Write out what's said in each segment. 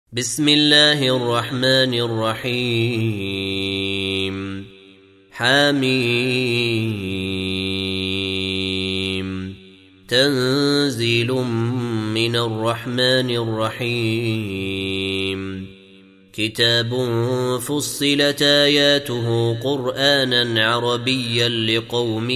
بسم الله الرحمن الرحيم حميم تنزيل من الرحمن الرحيم كتاب فصلت آياته قرآنا عربيا لقوم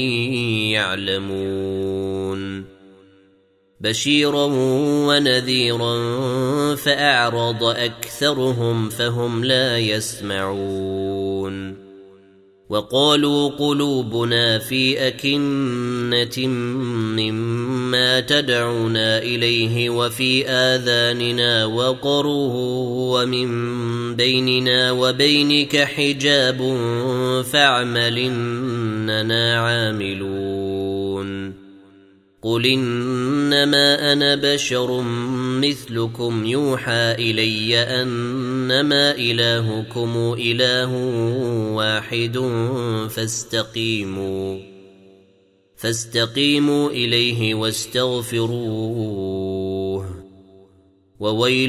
يعلمون بشيرا ونذيرا فأعرض أكثرهم فهم لا يسمعون وقالوا قلوبنا في أكنة مما تدعونا إليه وفي آذاننا وقر ومن بيننا وبينك حجاب فاعمل إننا عاملون قل إنما أنا بشر مثلكم يوحى إلي أنما إلهكم إله واحد فاستقيموا إليه واستغفروه وويل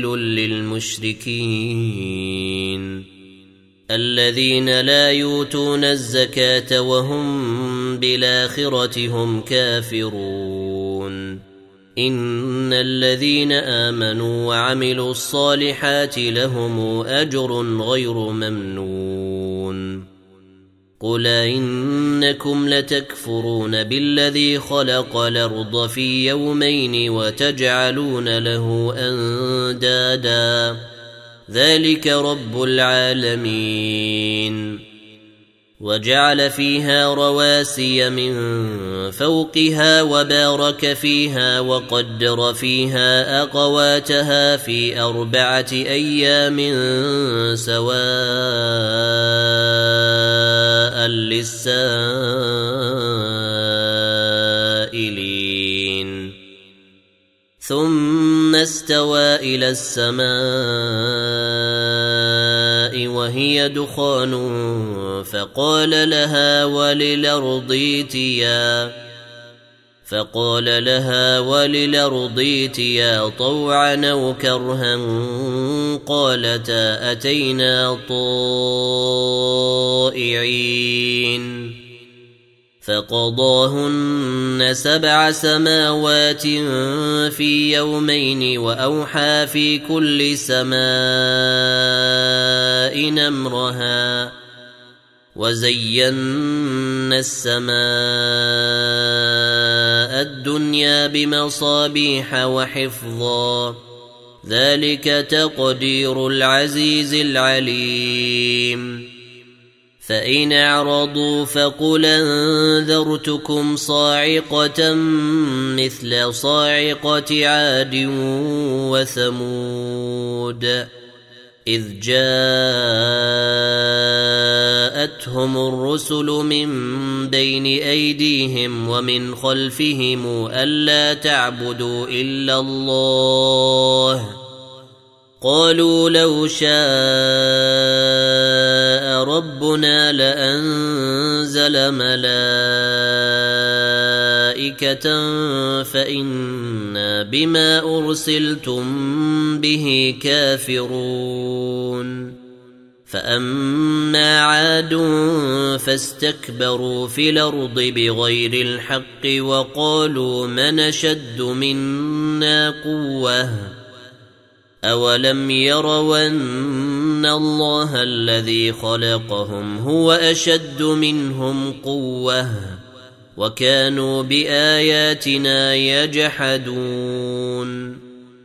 للمشركين الذين لا يؤتون الزكاة وهم بالآخرة هم كافرون إن الذين آمنوا وعملوا الصالحات لهم أجر غير ممنون قل إنكم لتكفرون بالذي خلق الأرض في يومين وتجعلون له أندادا ذلك رب العالمين وجعل فيها رواسي من فوقها وبارك فيها وقدر فيها أقواتها في 4 أيام سواء للسائلين ثم استوى إلى السماء وهي دخان فقال لها وللأرض طوعا أو كرها قالتا أتينا طائعين فقضاهن 7 سماوات في يومين وأوحى في كل سماء أمرها وزينا السماء الدنيا بمصابيح وحفظا ذلك تقدير العزيز العليم فإن أعرضوا فقل أنذرتكم صاعقة مثل صاعقة عاد وثمود إذ جاءتهم الرسل من بين أيديهم ومن خلفهم ألا تعبدوا إلا الله قالوا لو شاء ربنا لأنزل ملائكة فإنا بما أرسلتم به كافرون فأما عاد فاستكبروا في الأرض بغير الحق وقالوا من أشد منا قوة أولم يروا أن الله الذي خلقهم هو أشد منهم قوة وكانوا بآياتنا يجحدون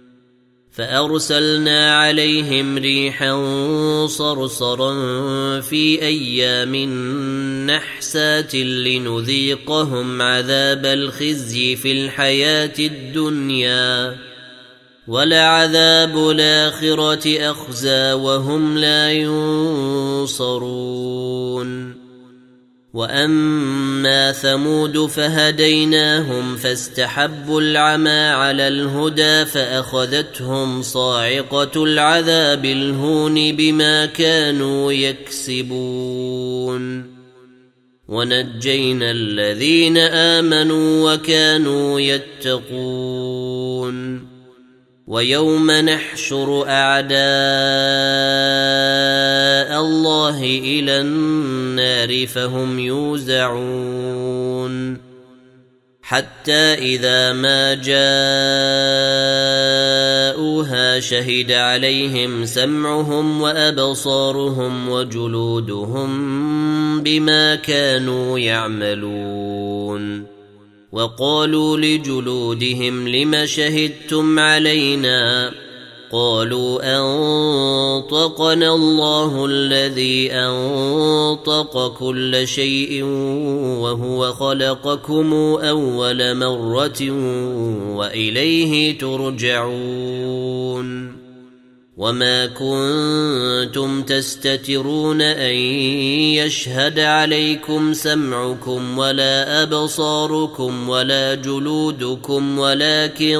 فأرسلنا عليهم ريحا صرصرا في أيام نحسات لنذيقهم عذاب الخزي في الحياة الدنيا ولعذاب الآخرة أخزى وهم لا ينصرون وأما ثمود فهديناهم فاستحبوا العمى على الهدى فأخذتهم صاعقة العذاب الهون بما كانوا يكسبون ونجينا الذين آمنوا وكانوا يتقون ويوم نحشر أعداء الله إلى النار فهم يوزعون حتى إذا ما جاءوها شهد عليهم سمعهم وأبصارهم وجلودهم بما كانوا يعملون وقالوا لجلودهم لم شهدتم علينا قالوا أنطقنا الله الذي أنطق كل شيء وهو خلقكم أول مرة وإليه ترجعون وما كنتم تستترون أن يشهد عليكم سمعكم ولا أبصاركم ولا جلودكم ولكن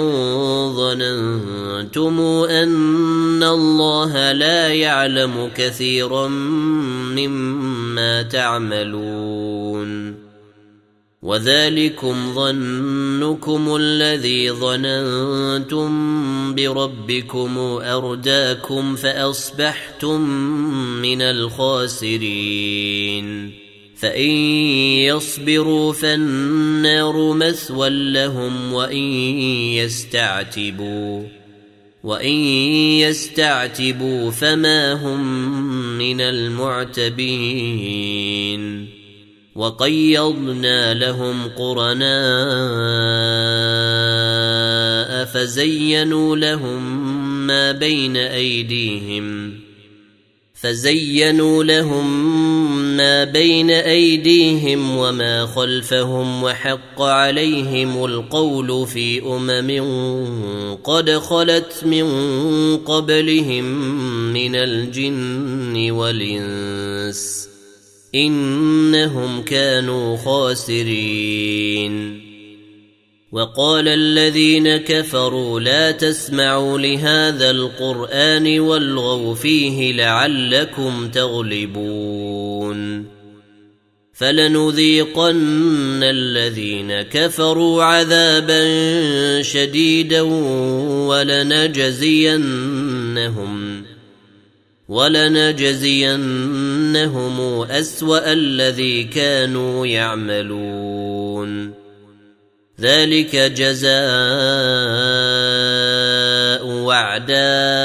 ظننتم أن الله لا يعلم كثيرا مما تعملون وذلكم ظنكم الذي ظننتم بربكم أرداكم فأصبحتم من الخاسرين فإن يصبروا فالنار مثوى لهم وإن يستعتبوا فما هم من المعتبين وقيضنا لهم قرناء فزينوا لهم ما بين أيديهم وما خلفهم وحق عليهم القول في قد خلت من قبلهم من الجن والإنس إنهم كانوا خاسرين وقال الذين كفروا لا تسمعوا لهذا القرآن والغوا فيه لعلكم تغلبون فلنذيقن الذين كفروا عذابا شديدا ولنجزينهم أسوأ الذي كانوا يعملون ذلك جزاء أعداء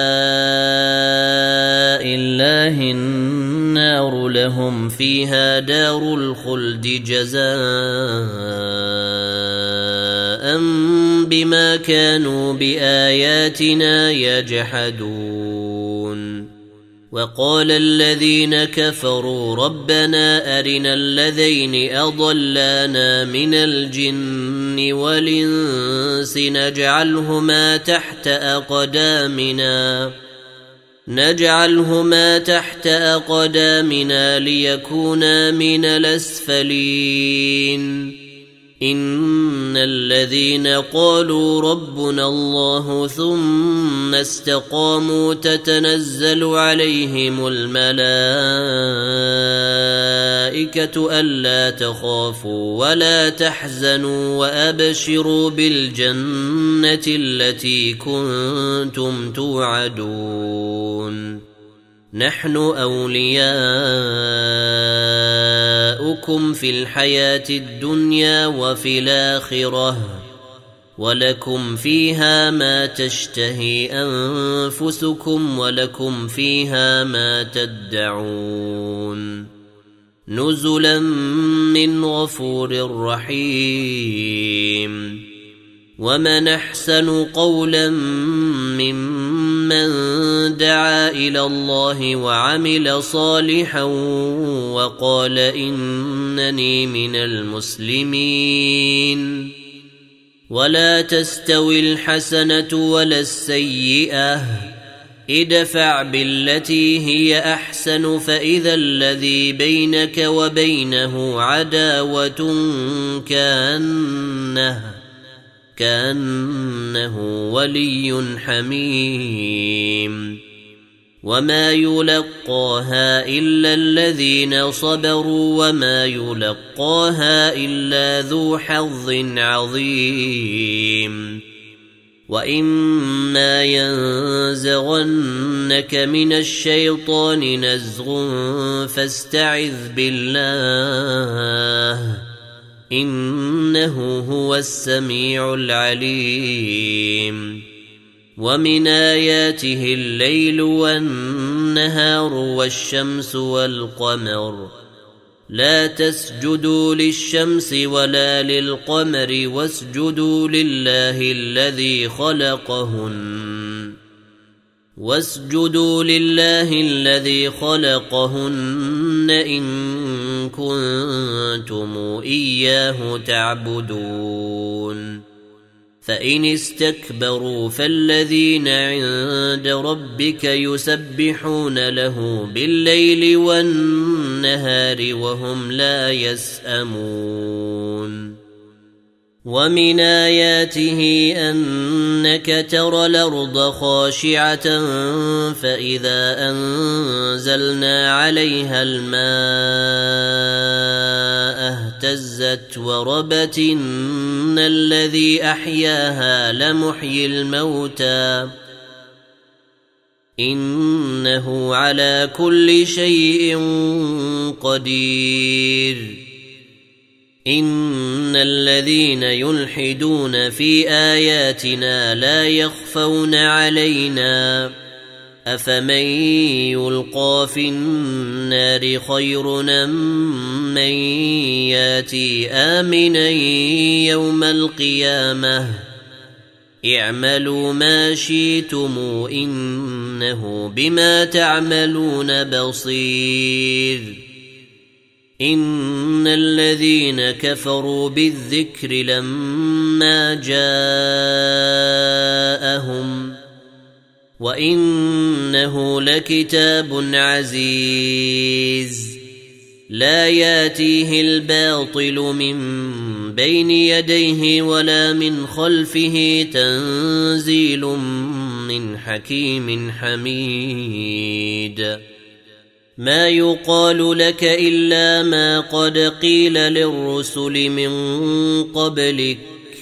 الله النار لهم فيها دار الخلد جزاء بما كانوا بآياتنا يجحدون وقال الذين كفروا ربنا أرنا الذين أضلانا من الجن والإنس نجعلهما تحت أقدامنا ليكونا من الأسفلين إن الذين قالوا ربنا الله ثم استقاموا تتنزل عليهم الملائكة ألا تخافوا ولا تحزنوا وأبشروا بالجنة التي كنتم توعدون نحن أولياؤكم في الحياة الدنيا وفي الآخرة ولكم فيها ما تشتهي أنفسكم ولكم فيها ما تدعون نزلا من غفور رحيم ومن أحسن قولا ممن دعا إلى الله وعمل صالحا وقال إنني من المسلمين ولا تستوي الحسنة ولا السيئة ادفع بالتي هي أحسن فإذا الذي بينك وبينه عداوة كأنه ولي حميم وما يلقاها إلا الذين صبروا وما يلقاها إلا ذو حظ عظيم وإما ينزغنك من الشيطان نزغ فاستعذ بالله إنه هو السميع العليم ومن آياته الليل والنهار والشمس والقمر لا تسجدوا للشمس ولا للقمر واسجدوا لله الذي خلقهن إن كنتم إياه تعبدون فإن استكبروا فالذين عند ربك يسبحون له بالليل والنهار وهم لا يسأمون ومن آياته أنك ترى الأرض خاشعة فإذا أنزلنا عليها الماء اهتزت وربت إن الذي أحياها لمحيي الموتى إنه على كل شيء قدير إن الذين يلحدون في آياتنا لا يخفون علينا أفمن يلقى في النار خير أم من ياتي آمنا يوم القيامة اعملوا ما شئتم إنه بما تعملون بصير إن الذين كفروا بالذكر لما جاءهم وإنه لكتاب عزيز لا ياتيه الباطل من بين يديه ولا من خلفه تنزيل من حكيم حميد ما يقال لك إلا ما قد قيل للرسل من قبلك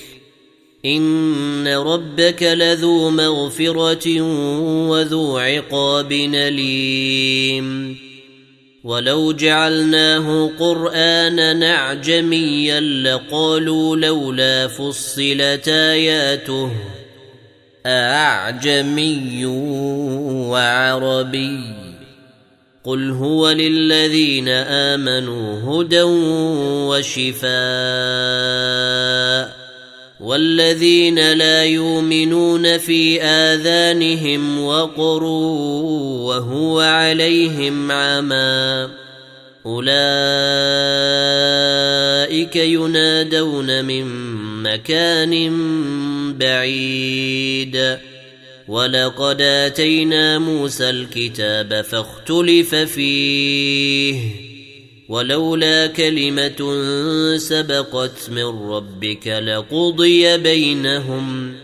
إن ربك لذو مغفرة وذو عقاب أليم ولو جعلناه قرآنا أعجميا لقالوا لولا فصلت آياته أعجمي وعربي قل هو للذين آمنوا هدى وشفاء والذين لا يؤمنون في آذانهم وقر وهو عليهم عمى أولئك ينادون من مكان بعيد ولقد آتينا موسى الكتاب فاختلف فيه ولولا كلمة سبقت من ربك لقضي بينهم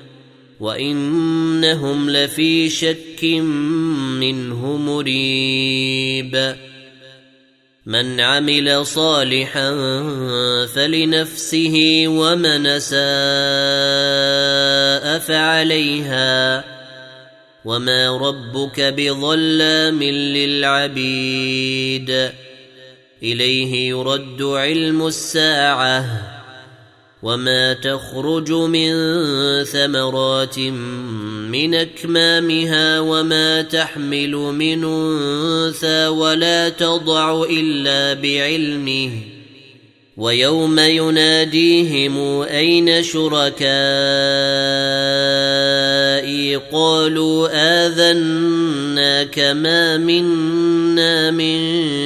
وإنهم لفي شك منه مريب من عمل صالحا فلنفسه ومن أساء فعليها وما ربك بظلام للعبيد إليه يرد علم الساعة وما تخرج من ثمرات من أكمامها وما تحمل من أنثى ولا تضع إلا بعلمه ويوم يناديهم أين شركائي قالوا آذناك ما منا من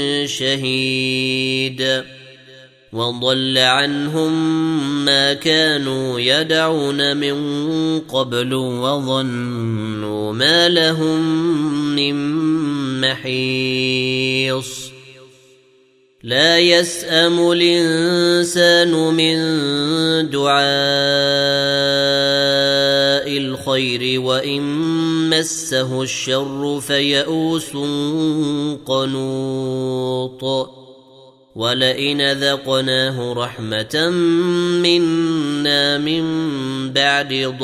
شهيد وضل عنهم ما كانوا يدعون من قبل وظنوا ما لهم من محيص لا يسأم الإنسان من دعاء الخير وإن مسه الشر فيئوس قنوط ولئن ذقناه رحمة منا من بعد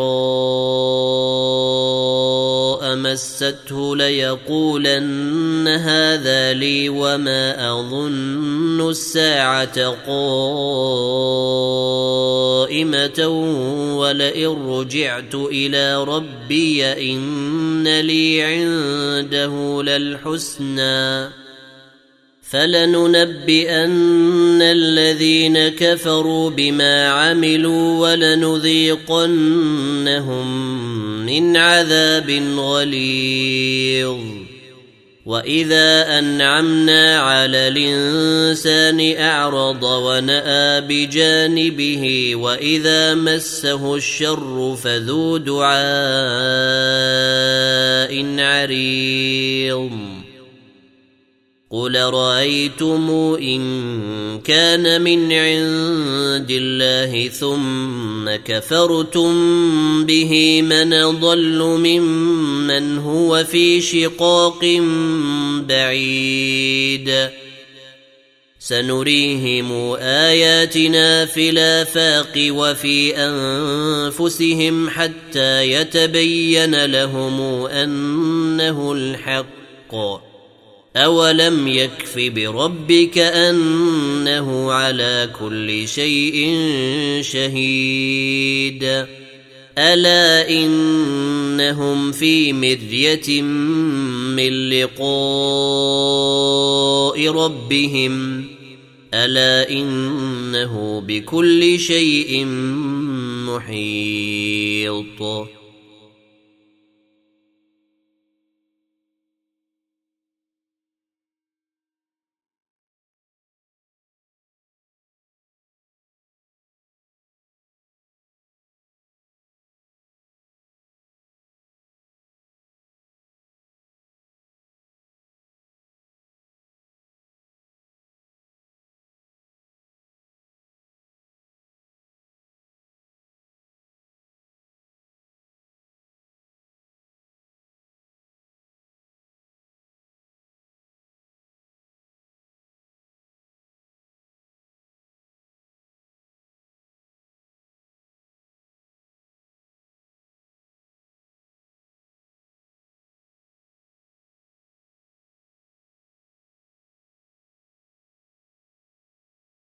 ضراء مسته ليقولن هذا لي وما أظن الساعة قائمة ولئن رجعت إلى ربي إن لي عنده للحسنى فلننبئن الذين كفروا بما عملوا ولنذيقنهم من عذاب غليظ وإذا أنعمنا على الإنسان أعرض ونأى بجانبه وإذا مسه الشر فذو دعاء عريض قل رأيتم إن كان من عند الله ثم كفرتم به من ضل ممن هو في شقاق بعيد سنريهم آياتنا في الآفاق وفي أنفسهم حتى يتبين لهم أنه الحق أولم يكف بربك أنه على كل شيء شهيد ألا إنهم في مرية من لقاء ربهم ألا إنه بكل شيء محيط